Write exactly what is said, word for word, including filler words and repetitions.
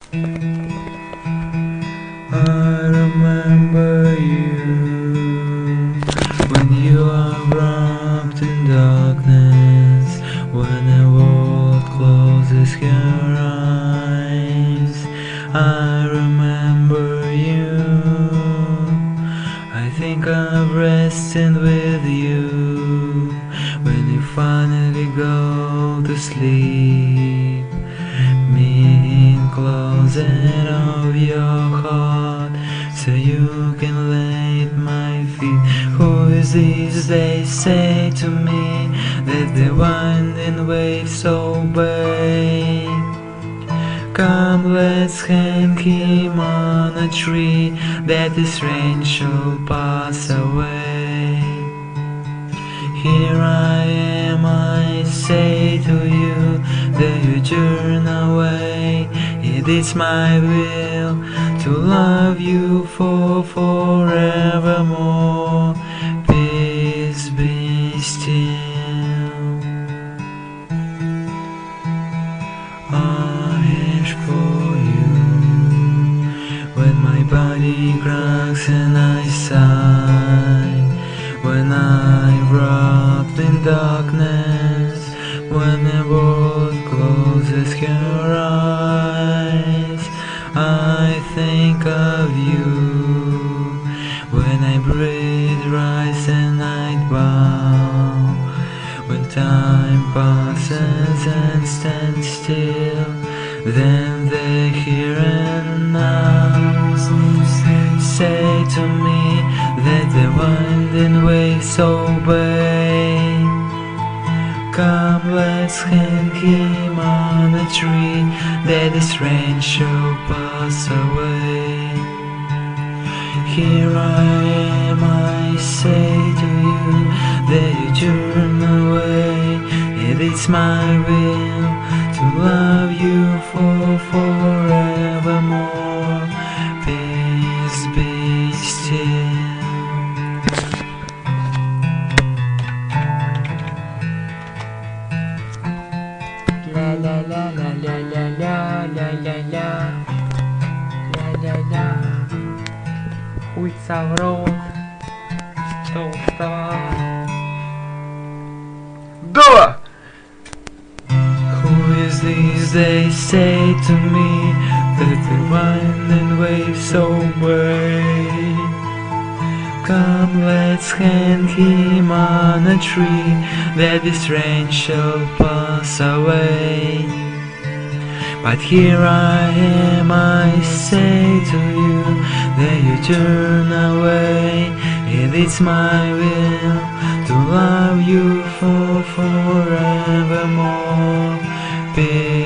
I remember you when you are wrapped in darkness, when the world closes her eyes. I remember you. I think I'm resting with you when you finally go to sleep. Me in closet of your heart, so you can lay at my feet. Who is this? They say to me that the winding waves obey. Come, let's hang him on a tree, that this rain shall pass away. Here I am, I say to you, that you turn away. It is my will to love you for forevermore. Peace be still. I wish for you when my body cracks and I sigh, when I'm wrapped in darkness, when the world closes her eyes. I think of you when I breathe, rise and I bow, when time passes and stands still, then the here and now say to me that the winding waves obey. Come, let's hang him on a tree, that this rain shall pass away. Here I am, I say to you, that you turn away. It is my will to love you for forevermore. Peace be still. La la la la la la la la la la la la la. Хуй соврал, что устал. Да! Who is this? They say to me that the winding waves obey. Come, let's hang him on a tree, that this rain shall pass away. But here I am, I say to you, that you turn away. It is my will to love you for forevermore. Peace